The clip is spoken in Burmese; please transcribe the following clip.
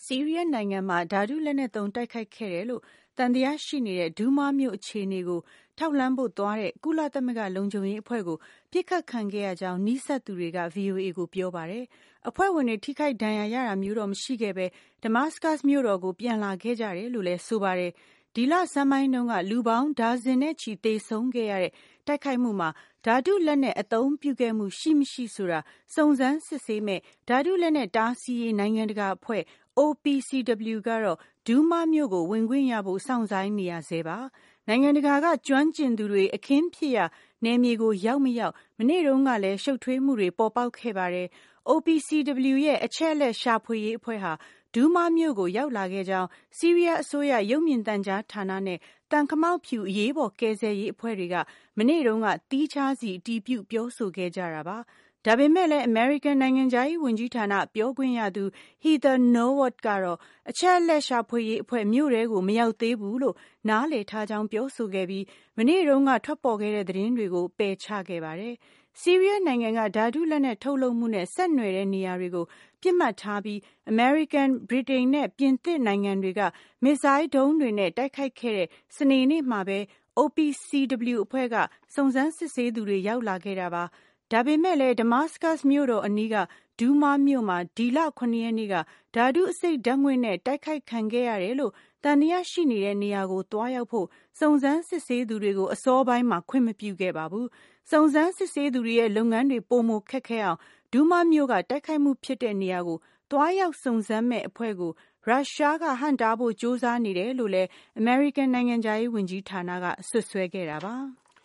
ဆီးရီးယားနိုင်ငံမှာဓာတုလက်နက်သုံးတိုက်ခိုက်ခဲ့တယ်လို့သံသယရှိနေတဲ့ဒူးမားမြို့အခြေအနေကိုထောက်လှမ်းဖို့သွားတဲ့ကုလသမဂ္ဂလုံခြုံရေးအဖွဲ့ကိုပစ်ခတ်ခံခဲ့ရကြောင်းနီးစပ်သူတွေက VOA ကိုပြောပါတယ်။အဖွဲ့ဝင်တွေထိခိုက်ဒဏ်ရာရတာမျိုးတော့မရှိခဲ့ပဲဒမတ်စကတ်မြို့တော်ကိုပြန်လာခဲ့ကြတယ်လို့လည်းဆိုပါတယ်။ဒီလဆန်းပိုင်းတုန်းကလူပေါင်းဒါဇင်နဲ့ချီသေဆုံးခဲ့ရတဲ့တိုက်ခိုက်မှုမှာဓာတုလက်နက်အသုံးပြုခဲ့မှုရှိမရှိဆိုတာစုံစမ်းစစ်ဆေးမဲ့ဓာတုလက်နက်တားဆီးရေးနိုင်ငံတကာအဖွဲ့ OPCW ကတော့ဒူးမားမြို့ကိုဝင်ခွင့်ရဖို့စောင့်ဆိုင်းနေရဆဲပါ။နိုင်ငံတကာကကျွမ်းကျင်သူတွေအခင်းဖြစ်ရာနယ်မြေကိုရောက်မရောက်မနေ့တုန်းကလည်းရှုပ်ထွေးမှုတွေပေါ်ပေါက်ခဲ့ပါတယ်။ OPCW ရဲ့အချက်အလက်ရှာဖွေရေးအဖွဲ့ဟာဒူးမားမြို့ကိုရောက်လာခဲ့ကြောင်းဆီးရီးယားအစိုးရရုပ်မြင်သံကြားဌာနနဲ့တန်ခမောက်ဖြူအရေးပေါ်ကယ်ဆယ်ရေးအဖွဲ့တွေကမနေ့တုန်းကသီးခြားစီအတည်ပြုပြောဆိုခဲ့ကြတာပါ။ဒါပေမဲ့လည်းအမေရိကန်နိုင်ငံခြားရေးဝန်ကြီးဌာနပြောခွင့်ရသူ Heather Nauert ကတော့အချက်အလက်ရှာဖွေရေးအဖွဲ့မြို့ထဲကိုမရောက်သေးဘူးလို့နားလည်ထားကြောင်းပြောဆိုခဲ့ပြီးမနေ့တုန်းကထွက်ပေါ်ခဲ့တဲ့သတင်းတွေကိုပယ်ချခဲ့ပါတယ်။ဆီးရီးယားနိုင်ငံကဓာတုလက်နက်ထုတ်လုပ်မှုနဲ့ဆက်နွယ်တဲ့နေရာတွေကိုပြစ်မှတ်ထားပြီးအမေရိကန်ဗြိတိန်နဲ့ပြင်သစ်နိုင်ငံတွေကမစ်ဇိုင်းဒုံးတွေနဲ့တိုက်ခိုက်ခဲ့တဲ့စနေနေ့မှာပဲ OPCW အဖွဲ့ကစုံစမ်းစစ်ဆေးသူတွေရောက်လာခဲ့တာပါ။ဒါပေမဲ့လည်းဒမတ်စကတ်မြို့တော်အနီးကဒူးမားမြို့မှာဒီလ9 ရက်နေ့ကဓာတုအဆိပ်ဓာတ်ငွေ့နဲ့တိုက်ခိုက်ခံခဲ့ရတယ်လို့သံသယရှိနေတဲ့နေရာကိုသွားရောက်ဖို့စုံစမ်းစစ်ဆေးသူတွေကိုအစောပိုင်းမှာခွင့်မပြုခဲ့ပါဘူး။စုံစမ်းစစ်ဆေးသူတွေရဲ့လုပ်ငန်းတွေပိုမိုခက်ခဲအောင်ဒူးမားမြို့ကတိုက်ခိုက်မှုဖြစ်တဲ့နေရာကိုသွားရောက်စုံစမ်းမဲ့အဖွဲ့ကိုရုရှားကဟန့်တားဖို့ကြိုးစားနေတယ်လို့လည်းအမေရိကန်နိုင်ငံခြားရေးဝန်ကြီးဌာနကစွပ်စွဲခဲ့တာပါ။